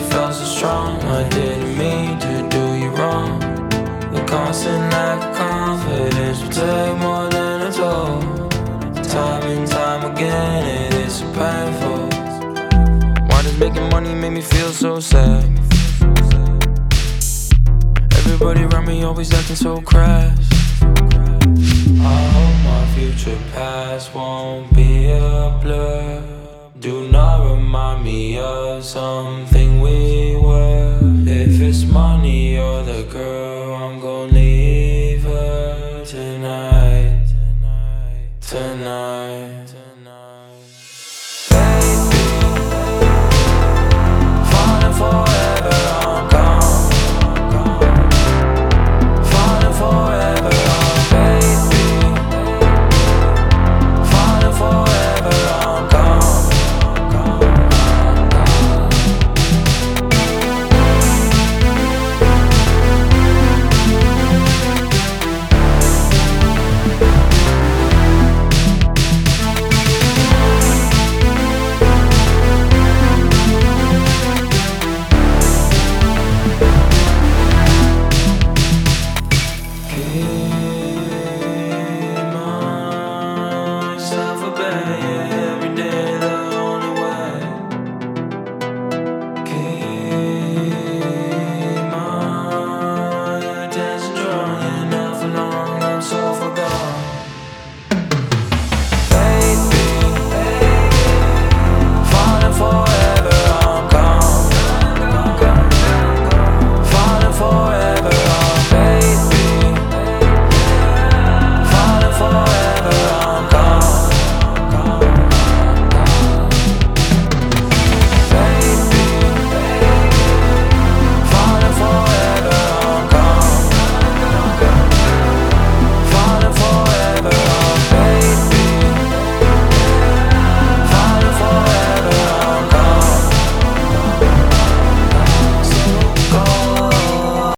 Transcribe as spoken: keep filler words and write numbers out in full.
felt so strong. I didn't mean to do you wrong. The constant lack of confidence will take more than a toll. Time and time again, it is so painful. Why does making money make me feel so sad? Everybody around me always acting so crass. I hope my future past won't be a blur. Do not remind me of something we